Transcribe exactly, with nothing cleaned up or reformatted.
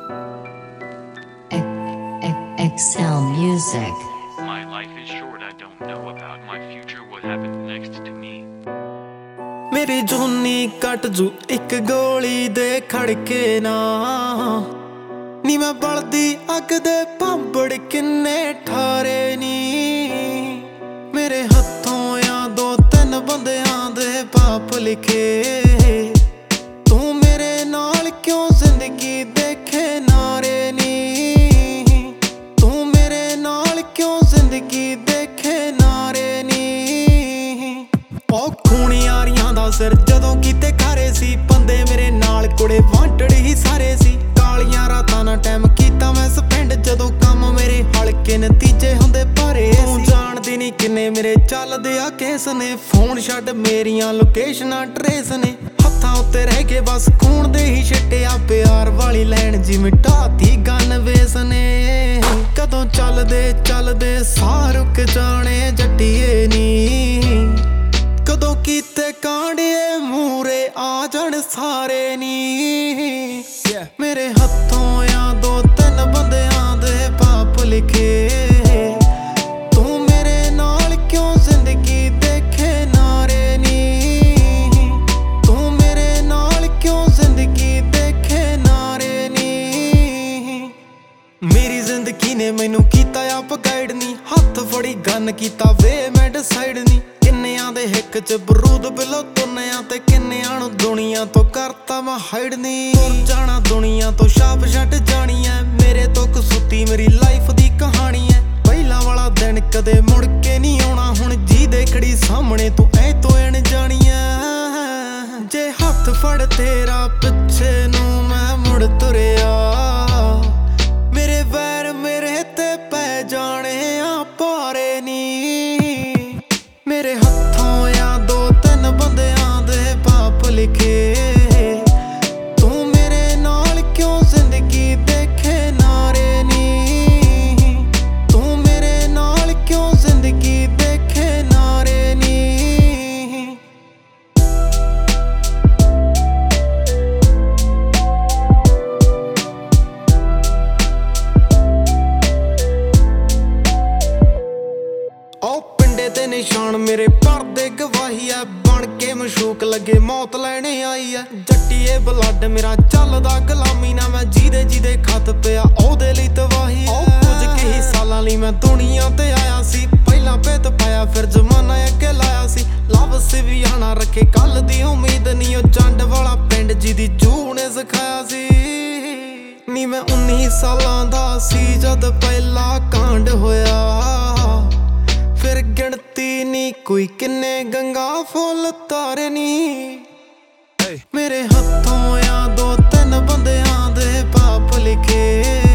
Excel Music. My life is short, I don't know about my future, what happens next to me. मेरी जूनी cut जू एक गोली दे खड़के ना नी मैं बलदी अग दे भांबड़ किन्ने ठारे नी मेरे हत्थों या दो तीन बंदियां दे पाप लिखे तू मेरे नाल क्यों जिंदगी देखे नारे नी तू मेरे नाल क्यों जिंदगी देखे नारे नी ओ खूनी यारियां दा सिर जदों कीते खारे सी बंदे मेरे नाल कुड़े वांटड़ ही सारे सी कालियां रातां ना टाइम कीता मैं स्पेंड जदों काम मेरे हलके नतीजे हुंदे भरे तू जाणदी नी किन्ने मेरे चलदे आ केस ने फोन छड्ड मेरियां लोकेशनां ट्रेस ने हत्थां उत्ते रह के बस खून दे ही छिट्टे आ प्यार वाली लैन जी मिटाती गन वेस ने कदों चलदे चलदे साह रुक जाने जट्टिए नी कदों कीते कांडिए मूरे आ जाण सारे नी मेरे हत्थों या दो तीन बंदियां दे पाप लिखे तू मेरे नाल क्यों जिंदगी देखे नारे नी तू मेरे नाल क्यों जिंदगी देखे नारे नी मेरी जिंदगी ने मैनू कीता आप गाइड नी हत्थ फड़ी गन कीता वे मैं डिसाइड नी किन्नियां दे हिक च बरूद बिलो तुन्नियां ते किन्नियां नू दुनिया तो करता मैं हाइड नी तुर जाना दुनिया तो छाप छट जानी है मेरे तो कसूती मेरी लाइफ दी कहानी है पहला वाला दिन कदे मुड़ के नहीं आउणा हुण जी दे खड़ी सामने तू ऐ तो अण जानी है जे हत्थ फड़ तेरा पिछे नू मैं मुड़ तुरिया मेरे वैर मेरे ते पै जाने आ पारे नी मेरे हत्थों या दो तीन बंदियां दे पाप लिखे तू मेरे नाल क्यों जिंदगी देखे नारे नी तू मेरे नाल क्यों जिंदगी देखे नारे नी ओ पिंडे ते निशान मेरे परदे गवाही है बन के मशूक लगे मौत लैने आई है जट्टिए ब्लड मेरा चलदा गुलामी ना मैं जीदे जीदे खत पिया ओदे लई तवाही है कुछ के ही सालां लई मैं दुनिया ते आया सी पहला भेत पाया फिर जमाना अगे लाया सी लव सिवियाना रखे कल दी उम्मीद नी ओ जंड वाला पिंड जिदी जू ने सिखाया सी नी मैं उन्नी सालां दा सी जद पहला कांड होया फिर गिनती नी कोई किन्ने गंगा फुल तारे नी मेरे हत्थों या दो तीन बंदियां दे पाप लिखे